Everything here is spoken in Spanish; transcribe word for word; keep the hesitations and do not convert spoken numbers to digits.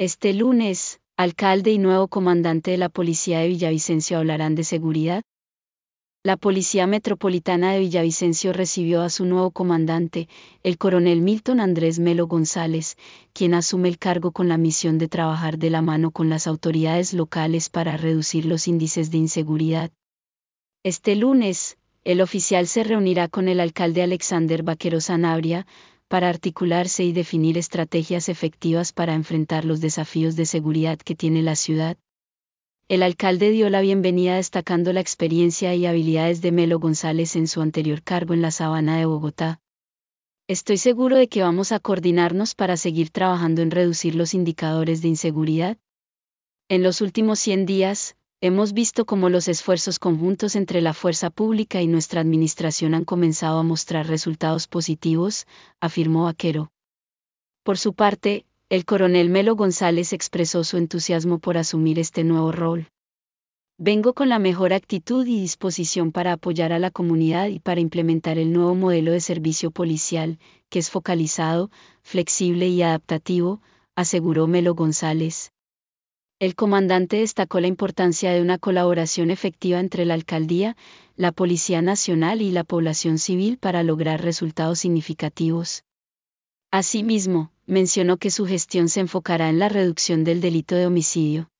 Este lunes, alcalde y nuevo comandante de la Policía de Villavicencio hablarán de seguridad. La Policía Metropolitana de Villavicencio recibió a su nuevo comandante, el coronel Milton Andrés Melo González, quien asume el cargo con la misión de trabajar de la mano con las autoridades locales para reducir los índices de inseguridad. Este lunes, el oficial se reunirá con el alcalde Alexander Vaquero Sanabria, para articularse y definir estrategias efectivas para enfrentar los desafíos de seguridad que tiene la ciudad. El alcalde dio la bienvenida destacando la experiencia y habilidades de Melo González en su anterior cargo en la Sabana de Bogotá. Estoy seguro de que vamos a coordinarnos para seguir trabajando en reducir los indicadores de inseguridad. En los últimos cien días, hemos visto cómo los esfuerzos conjuntos entre la fuerza pública y nuestra administración han comenzado a mostrar resultados positivos, afirmó Vaquero. Por su parte, el coronel Melo González expresó su entusiasmo por asumir este nuevo rol. Vengo con la mejor actitud y disposición para apoyar a la comunidad y para implementar el nuevo modelo de servicio policial, que es focalizado, flexible y adaptativo, aseguró Melo González. El comandante destacó la importancia de una colaboración efectiva entre la alcaldía, la Policía Nacional y la población civil para lograr resultados significativos. Asimismo, mencionó que su gestión se enfocará en la reducción del delito de homicidio.